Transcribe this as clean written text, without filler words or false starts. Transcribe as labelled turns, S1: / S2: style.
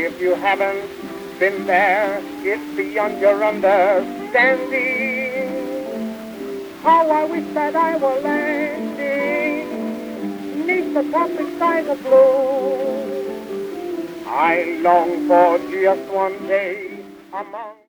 S1: if you haven't been there, it's beyond your understanding. How I wish that I were landing 'neath the tropic skies of blue. I long for just one day among